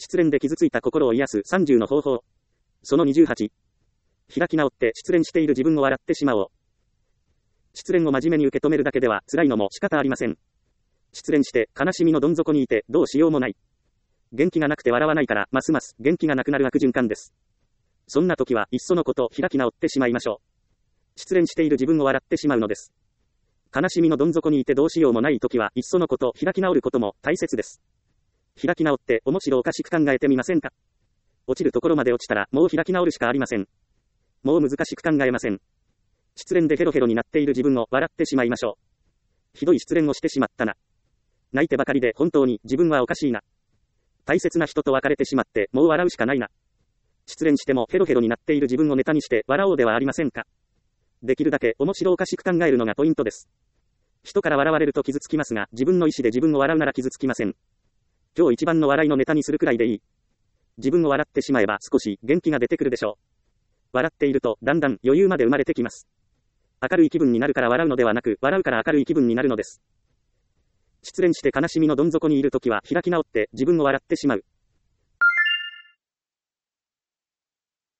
失恋で傷ついた心を癒す30の方法。その28。開き直って失恋している自分を笑ってしまおう。失恋を真面目に受け止めるだけでは辛いのも仕方ありません。失恋して悲しみのどん底にいてどうしようもない。元気がなくて笑わないからますます元気がなくなる悪循環です。そんな時はいっそのこと開き直ってしまいましょう。失恋している自分を笑ってしまうのです。悲しみのどん底にいてどうしようもない時はいっそのこと開き直ることも大切です。開き直って面白おかしく考えてみませんか。落ちるところまで落ちたらもう開き直るしかありません。もう難しく考えません。失恋でヘロヘロになっている自分を笑ってしまいましょう。ひどい失恋をしてしまったな。泣いてばかりで本当に自分はおかしいな。大切な人と別れてしまってもう笑うしかないな。失恋してもヘロヘロになっている自分をネタにして笑おうではありませんか。できるだけ面白おかしく考えるのがポイントです。人から笑われると傷つきますが、自分の意思で自分を笑うなら傷つきません。今日一番の笑いのネタにするくらいでいい。自分を笑ってしまえば少し元気が出てくるでしょう。笑っているとだんだん余裕まで生まれてきます。明るい気分になるから笑うのではなく、笑うから明るい気分になるのです。失恋して悲しみのどん底にいるときは開き直って自分を笑ってしまう。